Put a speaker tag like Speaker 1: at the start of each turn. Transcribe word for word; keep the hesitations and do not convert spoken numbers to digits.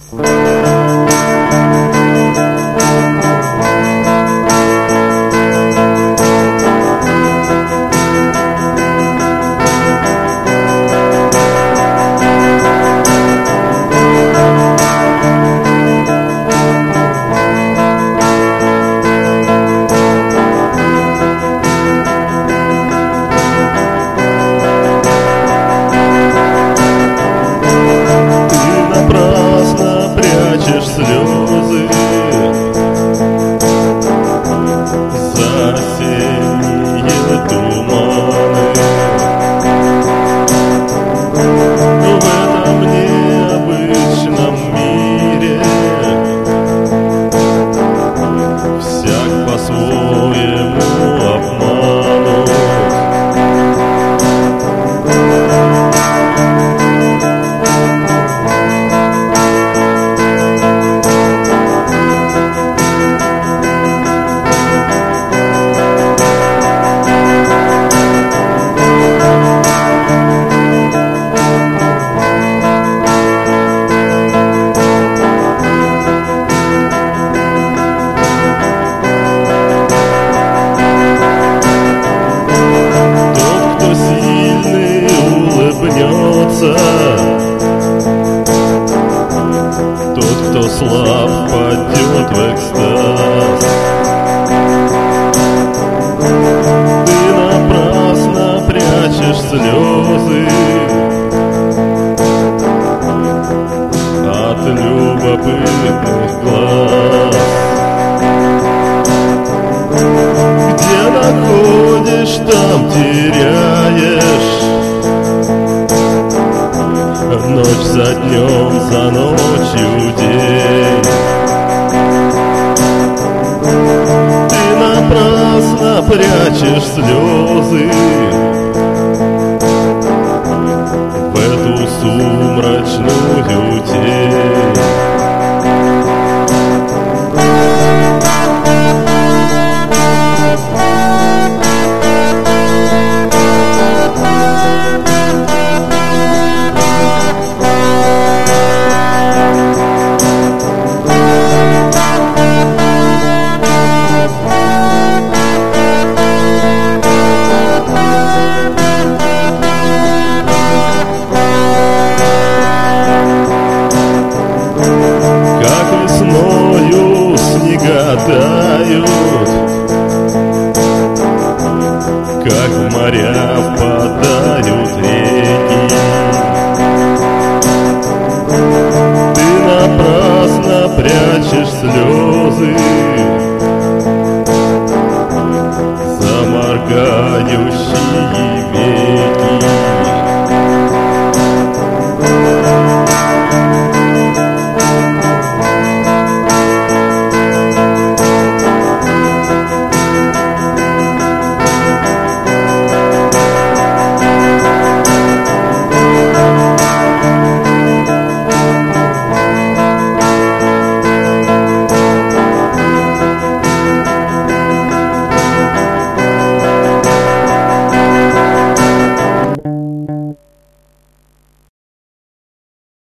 Speaker 1: Слезы за осенние туманы. В этом необычном мире всяк по-своему обманут. Тот, кто слаб, падет в экстаз. Ты напрасно прячешь слезы от любопытных глаз. Где находишь, там теряешь. Ночь за днем, за ночью день. Ты напрасно прячешь слезы в эту сумрачную тень.